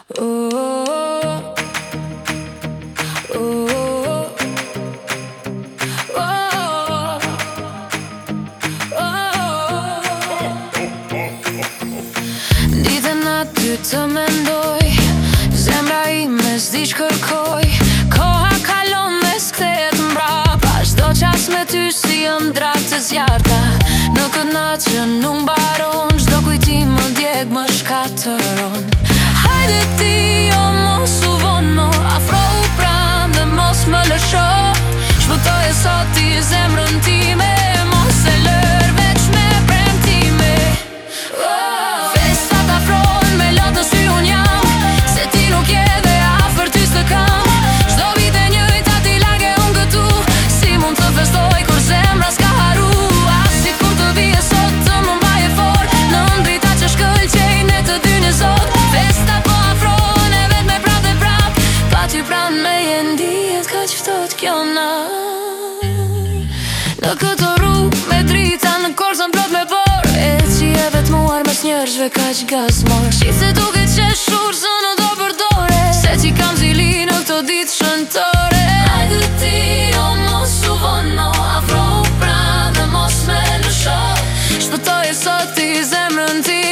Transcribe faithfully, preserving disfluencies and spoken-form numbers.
Oh, oh, oh, oh, oh. Dite naty të mendoj, zemra ime s'di ç'kërkoj. Koha kalon me s'kthehet mbrapa, çdo qas me ty si jëm dratë të zjarta. Në këtë natë që nuk mbaron, çdo kujtim më djeg më shkatëron. Hajde ti, jo mos u vono, afro u pran dhe mos më lësho. Shpëtoje sot ti zemrën time, mos e lër veç me premtime. oh. Festa t'afron, me lotën sy unë jam, se ti nuk je dhe afër ty s'të kam. Çdo vit e njëjta ti larg e unë këtu, si mund të festoj kur zemra s'ka haru. As si kur të vije sot të më mbaje fort, në ndrita që shkëlqejnë e të dy një zot. Festa po afron e vet me prap dhe prap, pa ty pran me jen dijet ka që ftot kjo natë. Në këtë rrugë me drita në korzën plot me por, e që je vetmuar mes njerëzve ka që gazmor. Shqit se duke qeshur së në do përdore, se që kam zili në këto ditë shëntore. Hajde ti, o mos u vono, afro u pran dhe mos me lësho. Shpëtoje sot ti zemrën ti